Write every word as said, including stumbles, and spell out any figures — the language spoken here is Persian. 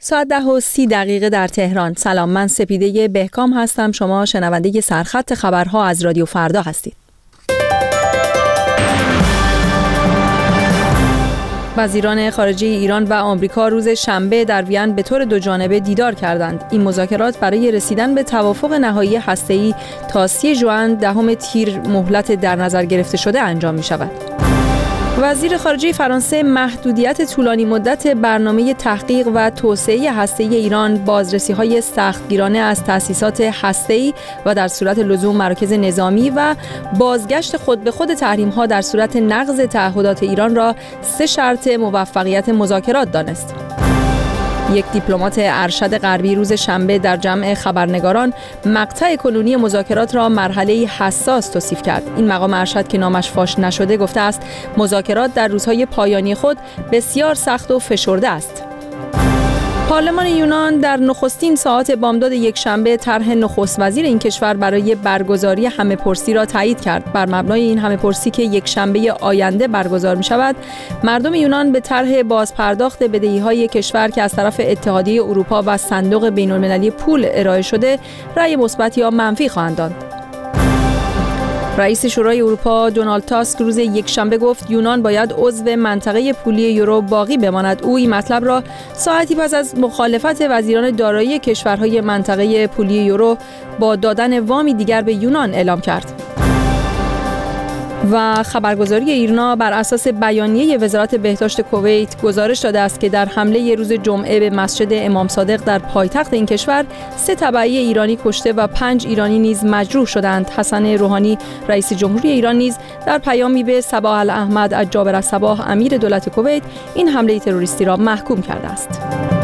ساعت ده و سی دقیقه در تهران. سلام، من سپیده بهکام هستم. شما شنونده سرخط خبرها از رادیو فردا هستید. وزیران خارجه ایران و آمریکا روز شنبه در وین به طور دوجانبه دیدار کردند. این مذاکرات برای رسیدن به توافق نهایی هسته‌ای تا سی ژوئن دهم تیر مهلت در نظر گرفته شده انجام می شود. وزیر خارجه فرانسه محدودیت طولانی مدت برنامه تحقیق و توسعه هسته‌ای ایران، بازرسی‌های سختگیرانه از تأسیسات هسته‌ای و در صورت لزوم مراکز نظامی و بازگشت خود به خود تحریم‌ها در صورت نقض تعهدات ایران را سه شرط موفقیت مذاکرات دانست. یک دیپلمات ارشد غربی روز شنبه در جمع خبرنگاران مقطع کنونی مذاکرات را مرحله حساس توصیف کرد. این مقام ارشد که نامش فاش نشده گفته است مذاکرات در روزهای پایانی خود بسیار سخت و فشرده است. پارلمان یونان در نخستین ساعات بامداد یک شنبه طرح نخست وزیر این کشور برای برگزاری همه‌پرسی را تایید کرد. بر مبنای این همه‌پرسی که یک شنبه آینده برگزار می شود، مردم یونان به طرح بازپرداخت بدهی‌های کشور که از طرف اتحادیه اروپا و صندوق بین‌المللی پول ارائه شده، رأی مثبت یا منفی خواهند داد. رئیس شورای اروپا دونالد تاسک روز یکشنبه گفت یونان باید عضو منطقه پولی یورو باقی بماند. او این مطلب را ساعتی پس از مخالفت وزیران دارایی کشورهای منطقه پولی یورو با دادن وامی دیگر به یونان اعلام کرد. و خبرگزاری ایرنا بر اساس بیانیه وزارت بهداشت کویت گزارش داده است که در حمله روز جمعه به مسجد امام صادق در پایتخت این کشور سه تبعی ایرانی کشته و پنج ایرانی نیز مجروح شدند. حسن روحانی رئیس جمهوری ایران نیز در پیامی به صباح الاحمد الجابر الصباح امیر دولت کویت این حمله تروریستی را محکوم کرده است.